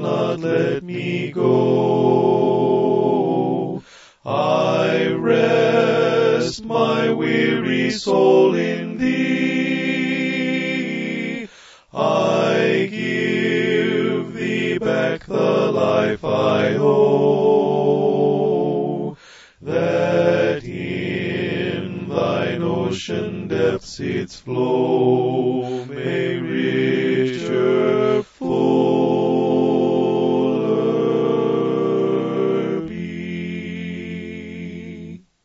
not let me go. I rest my weary soul in thee. I give thee back the life I owe, that in thine ocean depths its flow.